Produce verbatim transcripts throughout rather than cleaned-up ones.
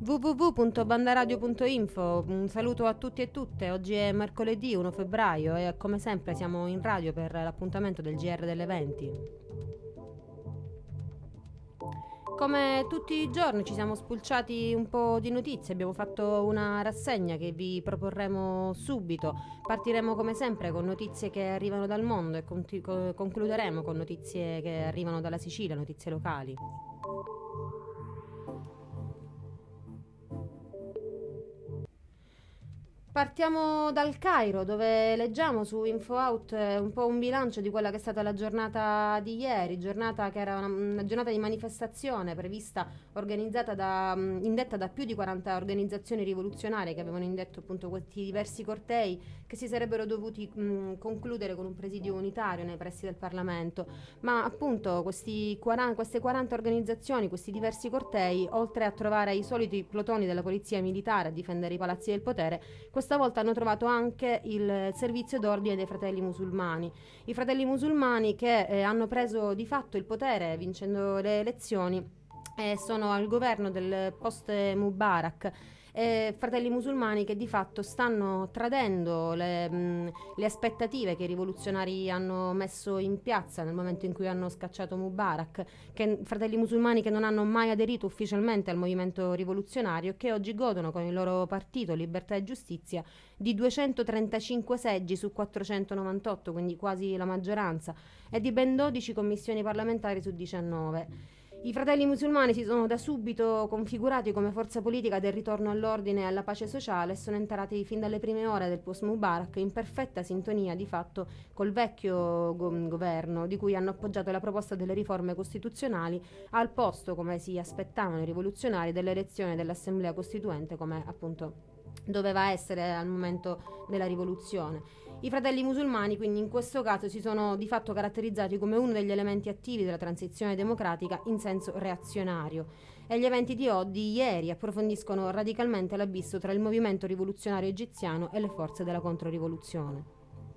w w w punto bandaradio punto info. Un saluto a tutti e tutte. Oggi è mercoledì primo febbraio e come sempre siamo in radio per l'appuntamento del G R delle venti. Come tutti i giorni ci siamo spulciati un po' di notizie, abbiamo fatto una rassegna che vi proporremo subito. Partiremo come sempre con notizie che arrivano dal mondo e conti- co- concluderemo con notizie che arrivano dalla Sicilia, notizie locali. Partiamo dal Cairo, dove leggiamo su InfoOut eh, un po' un bilancio di quella che è stata la giornata di ieri, giornata che era una, una giornata di manifestazione prevista, organizzata da, mh, indetta da più di quaranta organizzazioni rivoluzionarie che avevano indetto appunto questi diversi cortei che si sarebbero dovuti mh, concludere con un presidio unitario nei pressi del Parlamento. Ma appunto questi quaranta, queste quaranta organizzazioni, questi diversi cortei, oltre a trovare i soliti plotoni della polizia militare a difendere i palazzi del potere, questa volta hanno trovato anche il servizio d'ordine dei fratelli musulmani. I fratelli musulmani che eh, hanno preso di fatto il potere vincendo le elezioni e sono al governo del post Mubarak. Eh, fratelli musulmani che di fatto stanno tradendo le, mh, le aspettative che i rivoluzionari hanno messo in piazza nel momento in cui hanno scacciato Mubarak, che, fratelli musulmani che non hanno mai aderito ufficialmente al movimento rivoluzionario e che oggi godono con il loro partito Libertà e Giustizia di duecentotrentacinque seggi su quattrocentonovantotto, quindi quasi la maggioranza, e di ben dodici commissioni parlamentari su diciannove. I fratelli musulmani si sono da subito configurati come forza politica del ritorno all'ordine e alla pace sociale e sono entrati fin dalle prime ore del post Mubarak in perfetta sintonia di fatto col vecchio go- governo, di cui hanno appoggiato la proposta delle riforme costituzionali al posto, come si aspettavano i rivoluzionari, dell'elezione dell'Assemblea Costituente, come appunto doveva essere al momento della rivoluzione. I fratelli musulmani quindi in questo caso si sono di fatto caratterizzati come uno degli elementi attivi della transizione democratica in senso reazionario, e gli eventi di, o- di ieri approfondiscono radicalmente l'abisso tra il movimento rivoluzionario egiziano e le forze della controrivoluzione.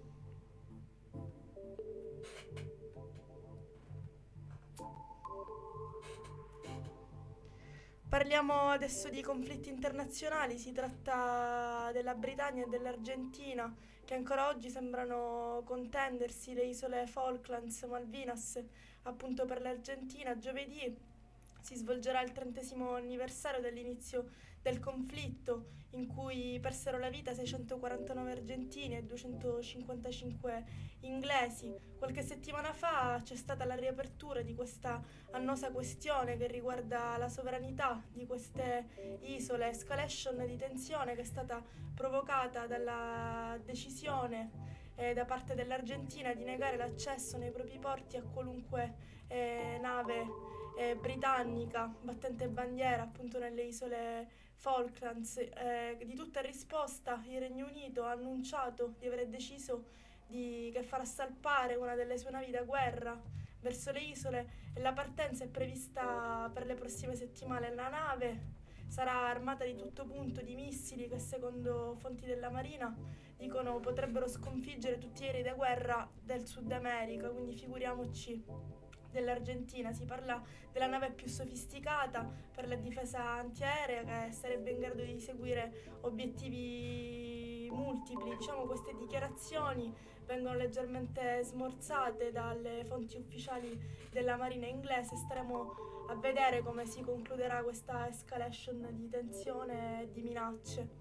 Parliamo adesso di conflitti internazionali, si tratta della Britannia e dell'Argentina che ancora oggi sembrano contendersi le isole Falklands, Malvinas. Appunto per l'Argentina giovedì si svolgerà il trentesimo anniversario dell'inizio del conflitto, in cui persero la vita seicentoquarantanove argentini e duecentocinquantacinque inglesi. Qualche settimana fa c'è stata la riapertura di questa annosa questione che riguarda la sovranità di queste isole, escalation di tensione che è stata provocata dalla decisione eh, da parte dell'Argentina di negare l'accesso nei propri porti a qualunque eh, nave eh, britannica battente bandiera appunto nelle isole Falklands. Eh, di tutta risposta il Regno Unito ha annunciato di aver deciso di, che farà salpare una delle sue navi da guerra verso le isole e la partenza è prevista per le prossime settimane. La nave sarà armata di tutto punto di missili che secondo fonti della Marina dicono potrebbero sconfiggere tutti gli aerei da guerra del Sud America, quindi figuriamoci dell'Argentina. Si parla della nave più sofisticata per la difesa antiaerea che sarebbe in grado di seguire obiettivi multipli. Diciamo queste dichiarazioni vengono leggermente smorzate dalle fonti ufficiali della Marina inglese. Staremo a vedere come si concluderà questa escalation di tensione e di minacce.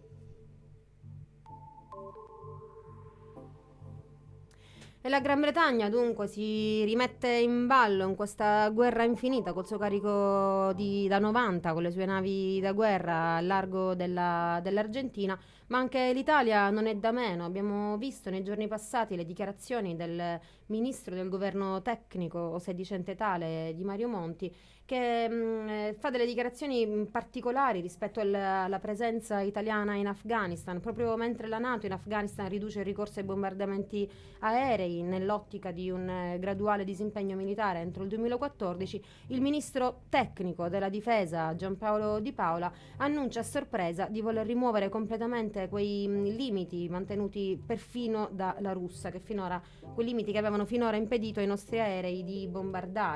E la Gran Bretagna dunque si rimette in ballo in questa guerra infinita col suo carico di, da novanta, con le sue navi da guerra al largo della, dell'Argentina, ma anche l'Italia non è da meno. Abbiamo visto nei giorni passati le dichiarazioni del ministro del governo tecnico, o sedicente tale, di Mario Monti, che mh, fa delle dichiarazioni particolari rispetto alla, alla presenza italiana in Afghanistan, proprio mentre la NATO in Afghanistan riduce il ricorso ai bombardamenti aerei nell'ottica di un eh, graduale disimpegno militare entro il duemilaquattordici. Il ministro tecnico della difesa Giampaolo Di Paola annuncia a sorpresa di voler rimuovere completamente quei mh, limiti mantenuti perfino dalla Russia, che finora, quei limiti che avevano finora impedito ai nostri aerei di bombardare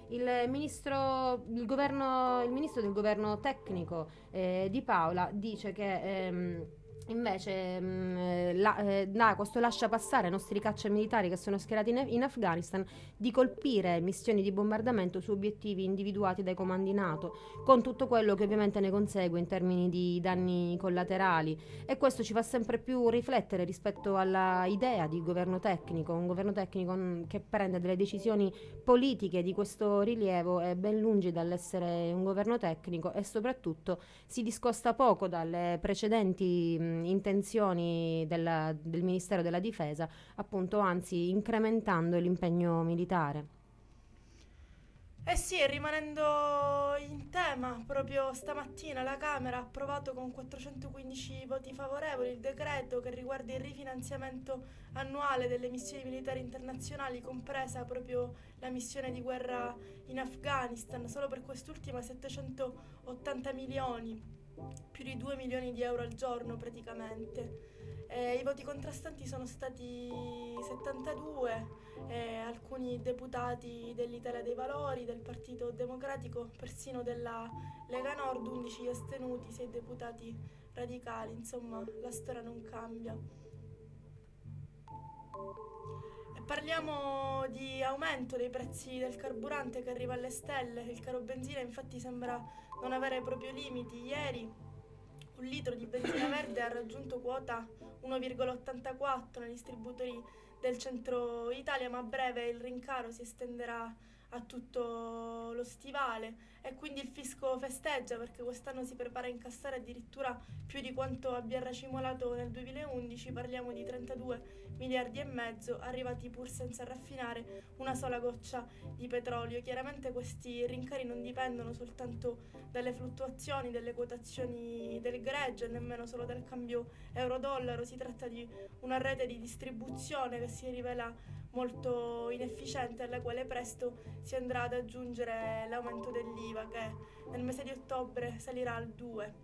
Il ministro, il governo, il ministro del governo tecnico eh, Di Paola dice che ehm, invece mh, eh, la, eh, da questo lascia passare ai nostri caccia militari che sono schierati in, in Afghanistan di colpire missioni di bombardamento su obiettivi individuati dai comandi NATO, con tutto quello che ovviamente ne consegue in termini di danni collaterali. E questo ci fa sempre più riflettere rispetto alla idea di governo tecnico, un governo tecnico mh, che prende delle decisioni politiche di questo rilievo è ben lungi dall'essere un governo tecnico e soprattutto si discosta poco dalle precedenti mh, intenzioni della- del Ministero della Difesa, appunto, anzi incrementando l'impegno militare. Eh sì, e rimanendo in tema, proprio stamattina la Camera ha approvato con quattrocentoquindici voti favorevoli il decreto che riguarda il rifinanziamento annuale delle missioni militari internazionali, compresa proprio la missione di guerra in Afghanistan. Solo per quest'ultima settecentottanta milioni, più di due milioni di euro al giorno praticamente. Eh, I voti contrastanti sono stati settantadue, eh, alcuni deputati dell'Italia dei Valori, del Partito Democratico, persino della Lega Nord, undici astenuti, sei deputati radicali. Insomma, la storia non cambia. E parliamo di aumento dei prezzi del carburante che arriva alle stelle. Il caro benzina infatti sembra non avere proprio limiti. Ieri un litro di benzina verde ha raggiunto quota uno virgola ottantaquattro nei distributori del centro Italia, ma a breve il rincaro si estenderà a tutto lo stivale e quindi il fisco festeggia perché quest'anno si prepara a incassare addirittura più di quanto abbia racimolato nel duemilaundici. Parliamo di trentadue miliardi e mezzo, arrivati pur senza raffinare una sola goccia di petrolio. Chiaramente questi rincari non dipendono soltanto dalle fluttuazioni delle quotazioni del greggio e nemmeno solo dal cambio euro-dollaro. Si tratta di una rete di distribuzione che si rivela molto inefficiente, alla quale presto si andrà ad aggiungere l'aumento dell'I V A che nel mese di ottobre salirà al due.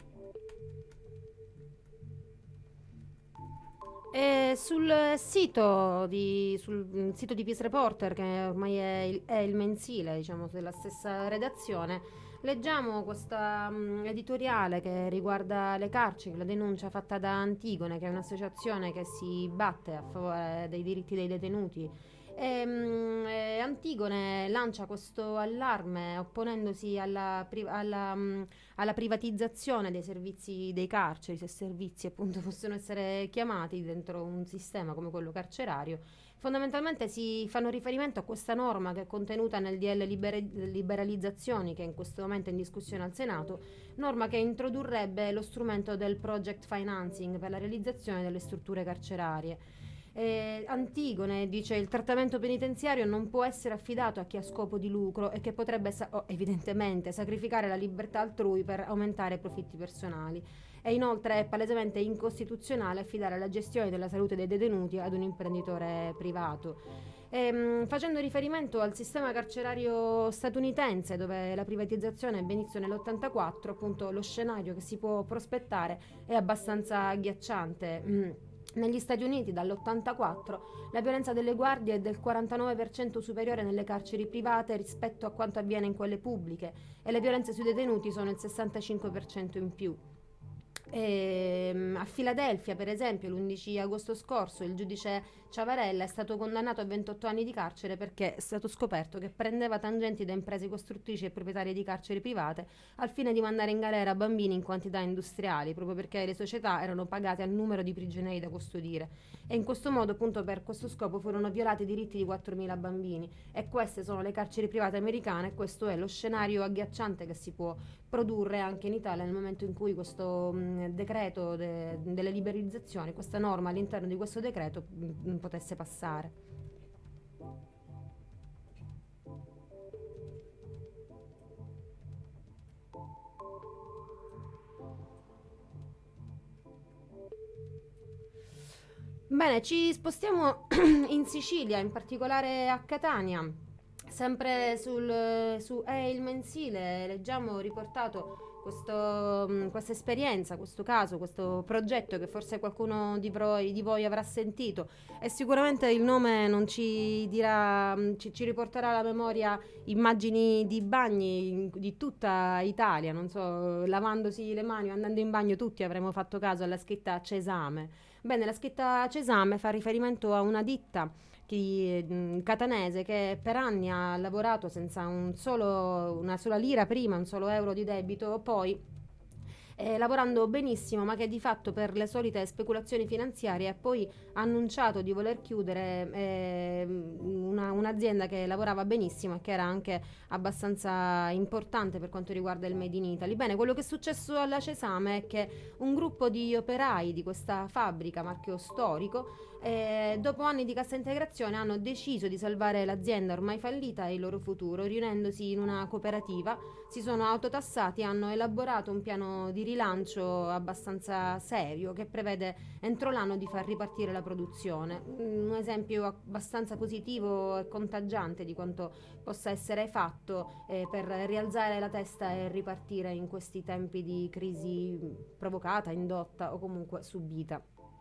E sul sito di, sul mm, sito di Peace Reporter, che ormai è il, è il mensile, diciamo, della stessa redazione, leggiamo questa mm, editoriale che riguarda le carceri, la denuncia fatta da Antigone, che è un'associazione che si batte a favore dei diritti dei detenuti. E, mm, e Antigone lancia questo allarme opponendosi alla, pri- alla, mm, alla privatizzazione dei servizi dei carceri, se servizi appunto possono essere chiamati dentro un sistema come quello carcerario. Fondamentalmente si fanno riferimento a questa norma che è contenuta nel D L libera- liberalizzazioni, che in questo momento è in discussione al Senato, norma che introdurrebbe lo strumento del project financing per la realizzazione delle strutture carcerarie. Eh, Antigone dice il trattamento penitenziario non può essere affidato a chi ha scopo di lucro e che potrebbe sa- oh, evidentemente sacrificare la libertà altrui per aumentare i profitti personali. E inoltre è palesemente incostituzionale affidare la gestione della salute dei detenuti ad un imprenditore privato. Ehm, facendo riferimento al sistema carcerario statunitense, dove la privatizzazione avvenne nell'ottantaquattro, appunto lo scenario che si può prospettare è abbastanza agghiacciante. Mm. Negli Stati Uniti dall'ottantaquattro la violenza delle guardie è del quarantanove per cento superiore nelle carceri private rispetto a quanto avviene in quelle pubbliche e le violenze sui detenuti sono il sessantacinque per cento in più. Ehm, a Filadelfia, per esempio, l'undici agosto scorso il giudice Ciavarella è stato condannato a ventotto anni di carcere perché è stato scoperto che prendeva tangenti da imprese costruttrici e proprietarie di carceri private al fine di mandare in galera bambini in quantità industriali, proprio perché le società erano pagate al numero di prigionieri da custodire. E in questo modo, appunto, per questo scopo furono violati i diritti di quattromila bambini. E queste sono le carceri private americane e questo è lo scenario agghiacciante che si può produrre anche in Italia nel momento in cui questo mh, decreto de- delle liberalizzazioni, questa norma all'interno di questo decreto mh, potesse passare. Bene, ci spostiamo in Sicilia, in particolare a Catania. Sempre sul, su È il mensile leggiamo riportato questo, mh, questa esperienza, questo caso, questo progetto che forse qualcuno di voi, di voi avrà sentito, e sicuramente il nome non ci dirà, mh, ci, ci riporterà alla memoria immagini di bagni in- di tutta Italia, non so, lavandosi le mani o andando in bagno tutti avremmo fatto caso alla scritta Cesame. Bene, la scritta Cesame fa riferimento a una ditta chi- mh, catanese che per anni ha lavorato senza un solo, una sola lira prima, un solo euro di debito, poi eh, lavorando benissimo, ma che di fatto per le solite speculazioni finanziarie ha poi annunciato di voler chiudere eh, una- un'azienda che lavorava benissimo e che era anche abbastanza importante per quanto riguarda il Made in Italy. Bene, quello che è successo alla Cesame è che un gruppo di operai di questa fabbrica, marchio storico, eh, dopo anni di cassa integrazione hanno deciso di salvare l'azienda ormai fallita e il loro futuro, riunendosi in una cooperativa, si sono autotassati e hanno elaborato un piano di rilancio abbastanza serio che prevede entro l'anno di far ripartire la produzione. Un esempio abbastanza positivo e contagiante di quanto possa essere fatto eh, per rialzare la testa e ripartire in questi tempi di crisi provocata, indotta o comunque subita.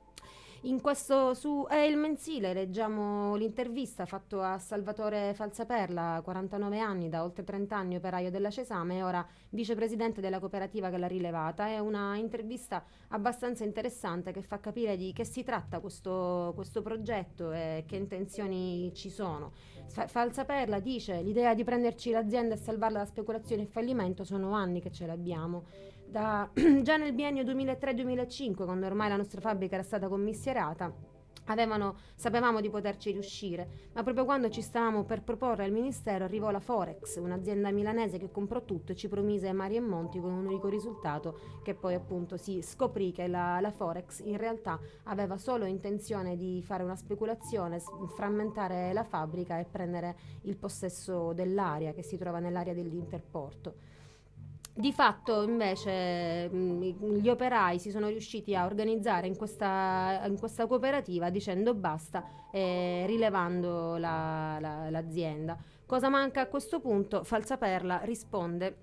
In questo su È il mensile leggiamo l'intervista fatto a Salvatore Falsaperla, quarantanove anni, da oltre trenta anni operaio della Cesame e ora vicepresidente della cooperativa che l'ha rilevata. È una intervista abbastanza interessante che fa capire di che si tratta questo, questo progetto e che intenzioni ci sono. Fa- Falsaperla dice: l'idea di prenderci l'azienda e salvarla da speculazione e fallimento sono anni che ce l'abbiamo. Da, già nel biennio duemilatré duemilacinque, quando ormai la nostra fabbrica era stata commissariata, avevano, sapevamo di poterci riuscire, ma proprio quando ci stavamo per proporre al ministero arrivò la Forex, un'azienda milanese che comprò tutto e ci promise mari e monti con un unico risultato, che poi appunto si scoprì che la, la Forex in realtà aveva solo intenzione di fare una speculazione, s- frammentare la fabbrica e prendere il possesso dell'area che si trova nell'area dell'Interporto. Di fatto, invece, mh, gli operai si sono riusciti a organizzare in questa, in questa cooperativa dicendo basta e rilevando la- la- l'azienda. Cosa manca a questo punto? Falsaperla risponde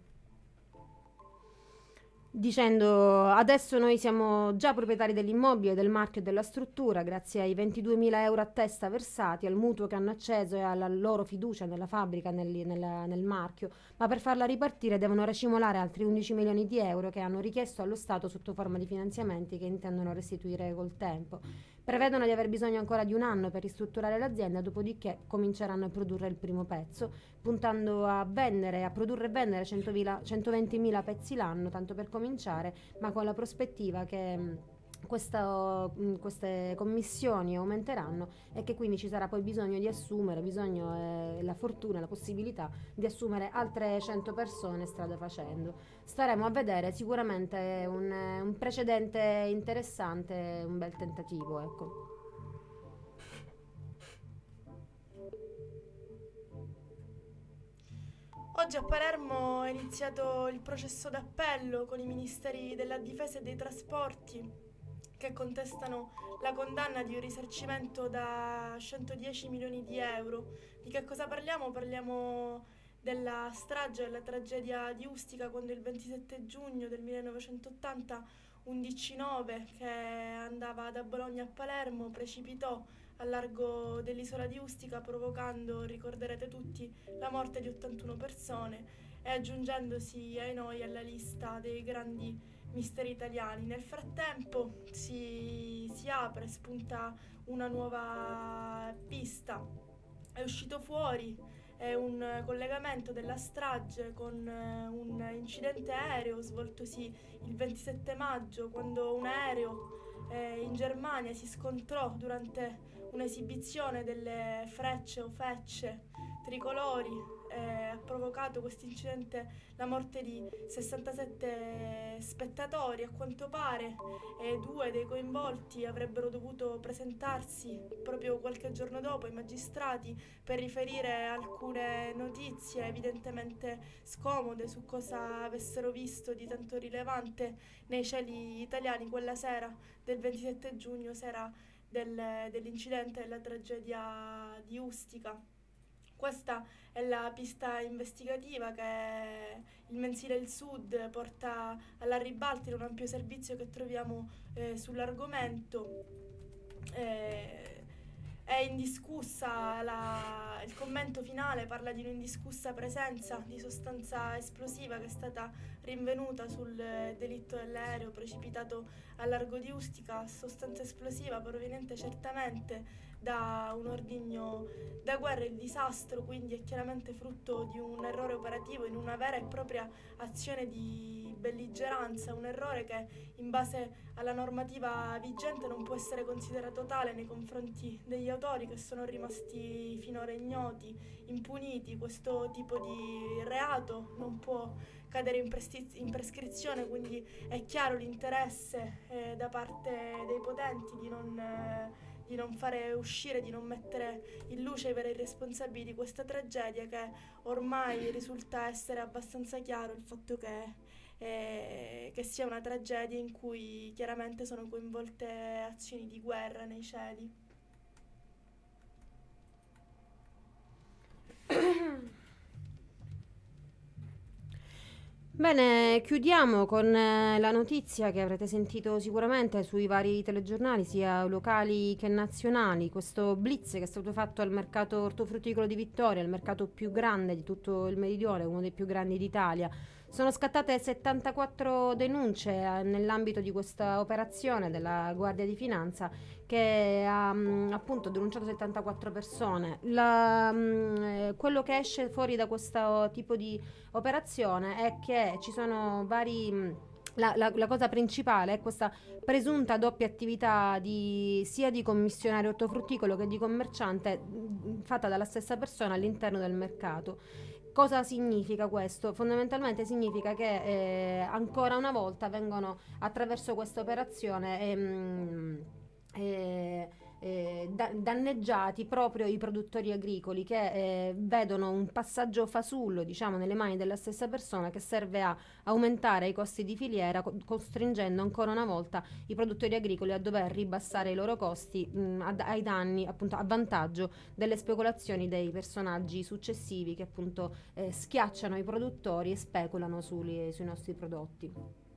dicendo: adesso noi siamo già proprietari dell'immobile, del marchio e della struttura, grazie ai ventiduemila euro a testa versati, al mutuo che hanno acceso e alla loro fiducia nella fabbrica, nel, nella- nel marchio, ma per farla ripartire devono racimolare altri undici milioni di euro che hanno richiesto allo Stato sotto forma di finanziamenti che intendono restituire col tempo. Prevedono di aver bisogno ancora di un anno per ristrutturare l'azienda, dopodiché cominceranno a produrre il primo pezzo, puntando a vendere, a produrre e vendere centovila centoventimila pezzi l'anno, tanto per cominciare, ma con la prospettiva che mh, questa- mh, queste commissioni aumenteranno e che quindi ci sarà poi bisogno di assumere, bisogno e la fortuna, la possibilità di assumere altre cento persone strada facendo. Staremo a vedere, sicuramente è un, un precedente interessante, un bel tentativo, ecco. Oggi a Palermo è iniziato il processo d'appello con i ministeri della difesa e dei trasporti che contestano la condanna di un risarcimento da centodieci milioni di euro. Di che cosa parliamo? Parliamo della strage, della tragedia di Ustica, quando il ventisette giugno del millenovecentottanta un D C nove che andava da Bologna a Palermo precipitò a largo dell'isola di Ustica, provocando, ricorderete tutti, la morte di ottantuno persone e aggiungendosi ai noi alla lista dei grandi misteri italiani. Nel frattempo si, si apre, spunta una nuova pista. È uscito fuori è un collegamento della strage con eh, un incidente aereo svoltosi il ventisette maggio, quando un aereo eh, in Germania si scontrò durante un'esibizione delle frecce o fecce tricolori. Eh, ha provocato questo incidente la morte di sessantasette spettatori, a quanto pare, e due dei coinvolti avrebbero dovuto presentarsi proprio qualche giorno dopo ai magistrati per riferire alcune notizie evidentemente scomode su cosa avessero visto di tanto rilevante nei cieli italiani quella sera del ventisette giugno, sera del- dell'incidente della tragedia di Ustica. Questa è la pista investigativa che il mensile Il Sud porta alla ribalta in un ampio servizio che troviamo eh, sull'argomento. Eh, è indiscussa, la, il commento finale parla di un'indiscussa presenza di sostanza esplosiva che è stata rinvenuta sul delitto dell'aereo precipitato a largo di Ustica, sostanza esplosiva proveniente certamente da un ordigno da guerra. Il disastro quindi è chiaramente frutto di un errore operativo in una vera e propria azione di belligeranza, un errore che in base alla normativa vigente non può essere considerato tale nei confronti degli autori, che sono rimasti finora ignoti, impuniti. Questo tipo di reato non può cadere in, presti- in prescrizione, quindi è chiaro l'interesse eh, da parte dei potenti di non... Eh, di non fare uscire, di non mettere in luce i veri responsabili di questa tragedia, che ormai risulta essere abbastanza chiaro il fatto che, eh, che sia una tragedia in cui chiaramente sono coinvolte azioni di guerra nei cieli. Bene, chiudiamo con eh, la notizia che avrete sentito sicuramente sui vari telegiornali, sia locali che nazionali. Questo blitz che è stato fatto al mercato ortofrutticolo di Vittoria, il mercato più grande di tutto il meridione, uno dei più grandi d'Italia. Sono scattate settantaquattro denunce eh, nell'ambito di questa operazione della Guardia di Finanza, che ha mh, appunto denunciato settantaquattro persone. La, mh, eh, quello che esce fuori da questo tipo di operazione è che ci sono vari... La, la, la cosa principale è questa presunta doppia attività di, sia di commissionario ortofrutticolo che di commerciante, mh, fatta dalla stessa persona all'interno del mercato. Cosa significa questo? Fondamentalmente significa che eh, ancora una volta vengono attraverso questa operazione ehm, eh, eh, da- danneggiati proprio i produttori agricoli, che eh, vedono un passaggio fasullo, diciamo, nelle mani della stessa persona, che serve a aumentare i costi di filiera, co- costringendo ancora una volta i produttori agricoli a dover ribassare i loro costi mh, ad- ai danni, appunto, a vantaggio delle speculazioni dei personaggi successivi che appunto eh, schiacciano i produttori e speculano sui, sui nostri prodotti.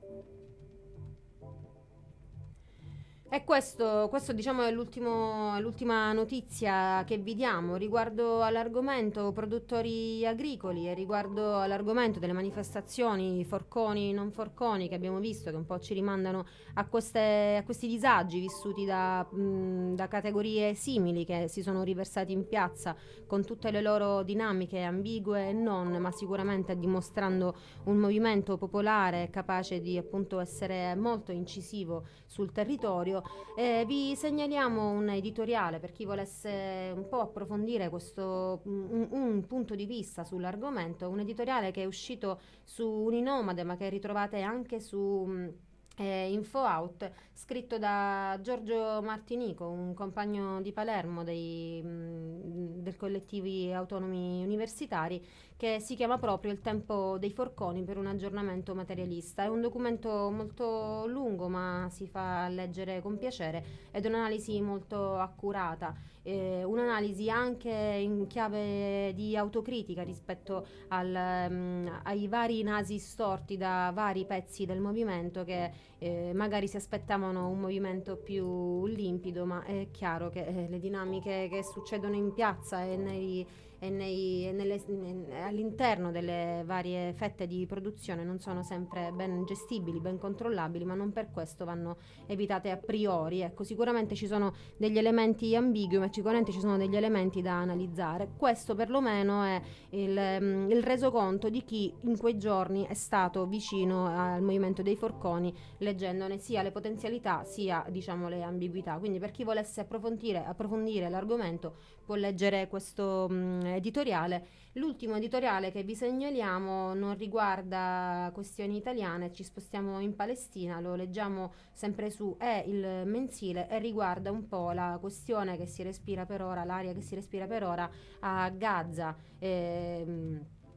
E questo, questo diciamo è l'ultimo- l'ultima notizia che vi diamo riguardo all'argomento produttori agricoli e riguardo all'argomento delle manifestazioni forconi non forconi che abbiamo visto, che un po' ci rimandano a, queste- a questi disagi vissuti da, mh, da categorie simili che si sono riversati in piazza con tutte le loro dinamiche ambigue e non, ma sicuramente dimostrando un movimento popolare capace di appunto essere molto incisivo sul territorio. Eh, vi segnaliamo un editoriale per chi volesse un po' approfondire questo un, un punto di vista sull'argomento, un editoriale che è uscito su Uninomade ma che ritrovate anche su mh, eh, InfoOut, scritto da Giorgio Martinico, un compagno di Palermo dei, mh, del collettivi autonomi universitari, che si chiama proprio Il tempo dei forconi per un aggiornamento materialista. È un documento molto lungo ma si fa leggere con piacere ed è un'analisi molto accurata, eh, un'analisi anche in chiave di autocritica rispetto al, mm, ai vari nasi storti da vari pezzi del movimento che eh, magari si aspettavano un movimento più limpido, ma è chiaro che eh, le dinamiche che succedono in piazza e nei e, nei, e nelle, ne- all'interno delle varie fette di produzione non sono sempre ben gestibili, ben controllabili, ma non per questo vanno evitate a priori. Ecco, sicuramente ci sono degli elementi ambigui, ma sicuramente ci sono degli elementi da analizzare. Questo perlomeno è il, mm, il resoconto di chi in quei giorni è stato vicino al movimento dei forconi, leggendone sia le potenzialità sia, diciamo, le ambiguità. Quindi per chi volesse approfondire, approfondire l'argomento può leggere questo mh, editoriale. L'ultimo editoriale che vi segnaliamo non riguarda questioni italiane, ci spostiamo in Palestina, lo leggiamo sempre su È il mensile e riguarda un po' la questione che si respira per ora, l'aria che si respira per ora a Gaza. Ehm,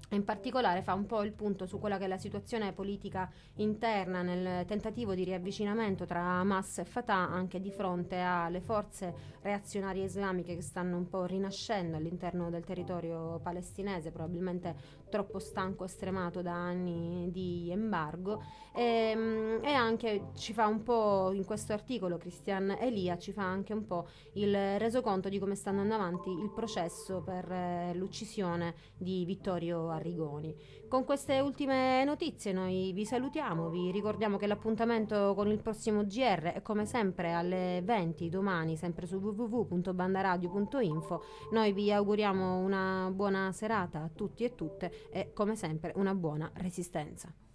In particolare fa un po' il punto su quella che è la situazione politica interna nel tentativo di riavvicinamento tra Hamas e Fatah, anche di fronte alle forze reazionarie islamiche che stanno un po' rinascendo all'interno del territorio palestinese, probabilmente troppo stanco e stremato da anni di embargo. E, mm, e anche ci fa un po', in questo articolo Christian Elia ci fa anche un po' il resoconto di come sta andando avanti il processo per eh, l'uccisione di Vittorio Arrigoni. Con queste ultime notizie noi vi salutiamo, vi ricordiamo che l'appuntamento con il prossimo G R è come sempre alle venti domani, sempre su w w w punto bandaradio punto info. Noi vi auguriamo una buona serata a tutti e tutte e come sempre una buona resistenza.